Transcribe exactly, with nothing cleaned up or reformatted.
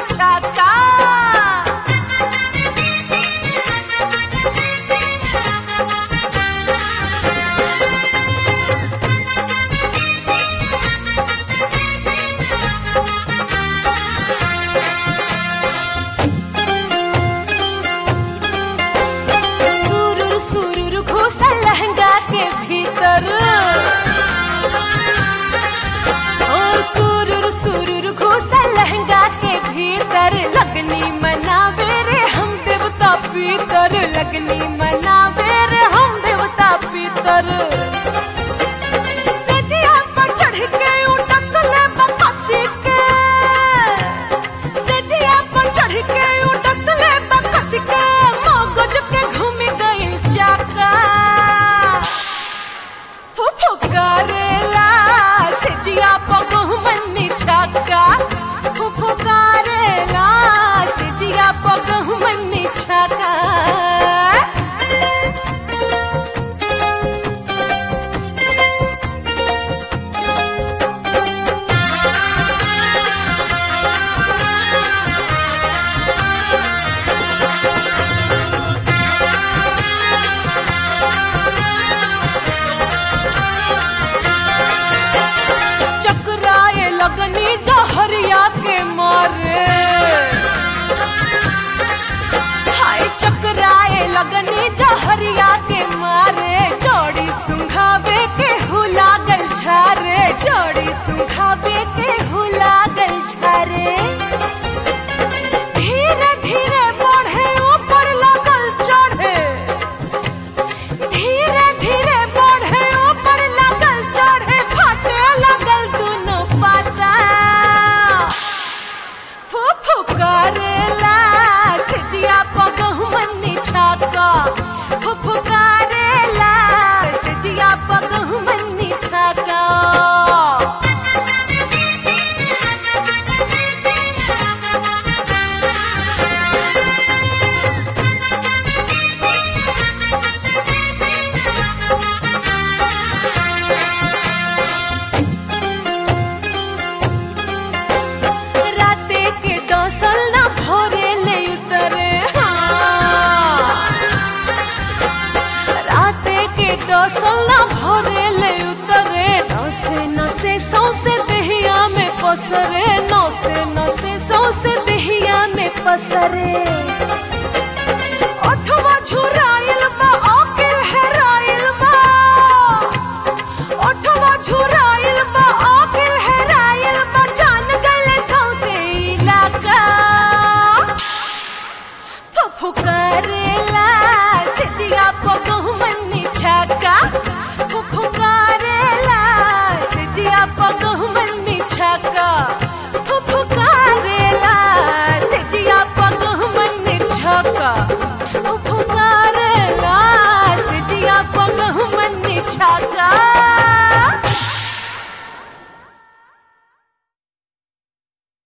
छाका। सुरुर सुरुर घुसा लहंगा के भीतर, ओ सुरुर सुरुर घुसा लहंगा के भीतर। लगनी मनावे रे हम देवता पितर, लगनी मनावे रे हम देवता पितर। सजिया पर चढ़ के उठसले बकसी के, सजिया पर चढ़ के उठसले बकसी के। मगज के घूमी गई चाका, फुफुकारेला सजिया पर गहुमनी छाका। फुफुकारेला सजिया पर गहुमनी छाका। चकराए लगनी जहरिया के मारे, हाय चकराए लगनी जहरिया के मारे। जोड़ी सुंघावे के हुला गल झारे, जोड़ी सुंघावे के हुला गल झारे। धीरे धीरे बढ़े ऊपर लगल चढ़े, धीरे धीरे बढ़े ऊपर लगल चढ़े। फाटे लगल दुनो पाता, फुफुकारेला सजिया पर गहुमनी छाका। फुफुकारेला सजिया पर गहुमनी छाका। राते के दौसल ना भोरे ले उतरे, हाँ। राते के दौसल ना भोरे ले उतरे। नौसे नौसे सौसे दहिया में पसरे, नौसे नौसे सौसे दहिया में पसरे। ओठवा झुराइल बा आके हेराइल बा, ओठवा झुराइल बा आके हेराइल बा। जान गले सौसे इलाका, फुफुकारेला सजिया पर गहुमनी छाका। फुफुकारेला सजिया पर गहुमनी छाका। फुफुकारेला सजिया पर गहुमनी छाका। फुफुकारेला सजिया पर गहुमनी छाका।